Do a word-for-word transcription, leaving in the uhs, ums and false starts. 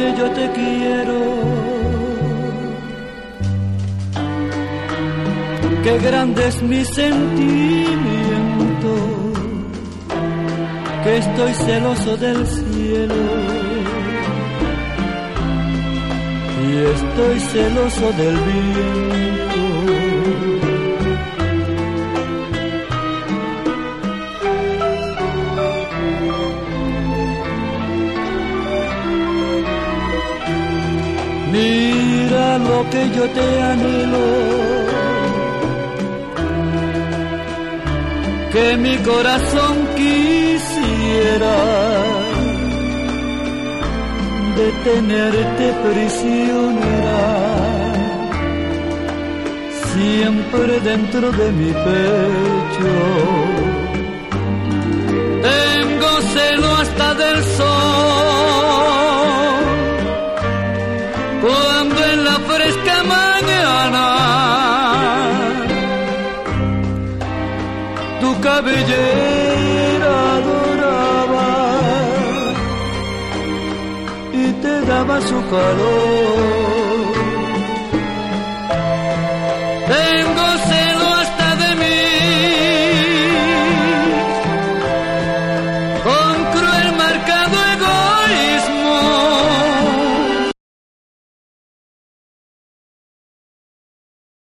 yo te quiero. Qué grande es mi sentimiento, que estoy celoso del cielo y estoy celoso del viento. Mira lo que yo te anhelo, que mi corazón quisiera de tenerte prisionera, siempre dentro de mi pecho. Tengo celo hasta del sol, cuando en la fresca mañana tu cabellera doraba y te daba su calor.